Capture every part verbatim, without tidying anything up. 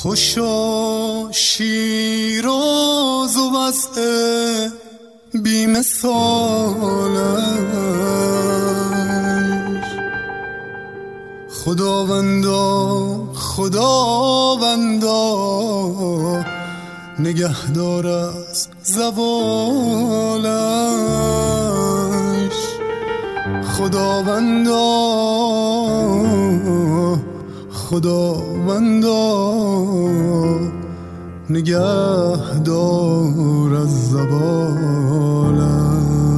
خوشا شیراز و وضع بی مثالش، خداوندا خداوندا نگهدار از زوالش، خداوندا خداوندا نگهدار از زوالش.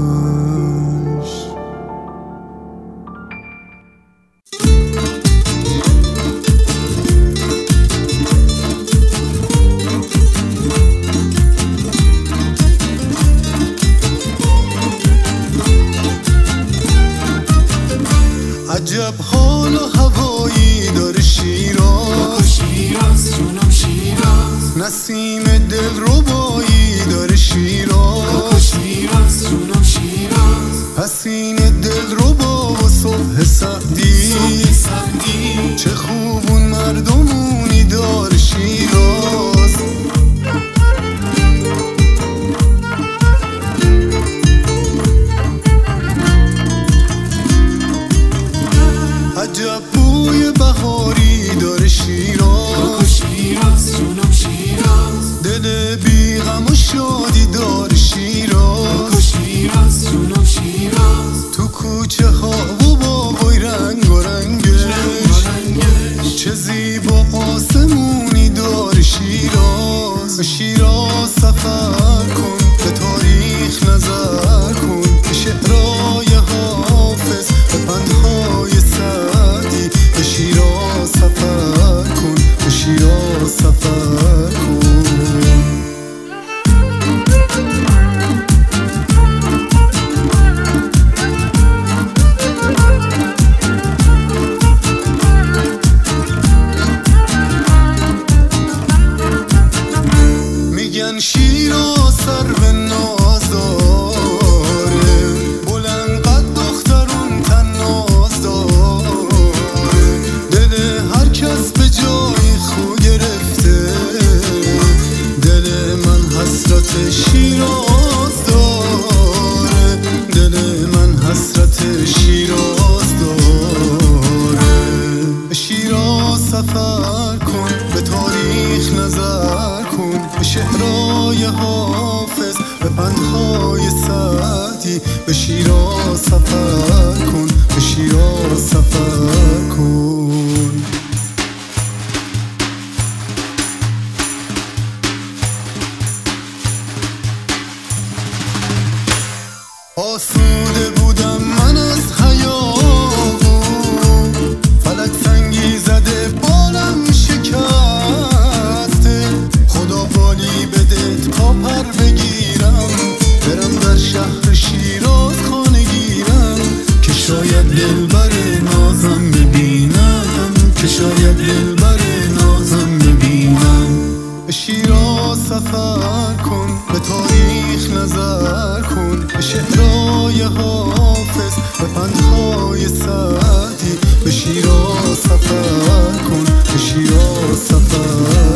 عجب حال و هوایی داره شیراز، شیراز جونم شیراز، نسیم دل ربایی داره شیراز، شیراز جونم شیراز، حسین دل ربا و صبح سعدی، چه خوبون مردمونی داره شیراز. عجب بوی بهاری داره شیراز، شیراز جونم شیراز، دل بی غم و شادی داره شیراز، شیراز جونم شیراز، تو کوچه ها و باغای رنگ و رنگش، چه زیبا آسمونی داره شیراز. به شیراز سفر کن، به تاریخ نظر کن، به شعرهای حافظ، به پندهای سعدی. به شیراز سفر کن، به شیراز سفر کن. میگن شیراز سرو ناز داره، بلند قد دخترون تناز داره، دل هر کس به جای خو گرفته، دل من حسرت شیراز داره، دل من حسرت شیراز داره. به شیراز سفر کن، به تاریخ نظر کن، به شعرهای حافظ، به پندهای سعدی. به شیراز سفر کن، به شیراز سفر کن. آسوده بودم من از حیابون، فلک سنگی زده بالم شکسته، خدا بالی بده تا پر بگیرم، برم در شهر شیراز خانه گیرم، که شاید دلبر نازم ببینم، که شاید دلبر نازم ببینم. به شیراز سفر کن، به تاریخ نظر کن، به شعرهای حافظ، به پندهای سعدی. به شیراز سفر کن، به شیراز سفر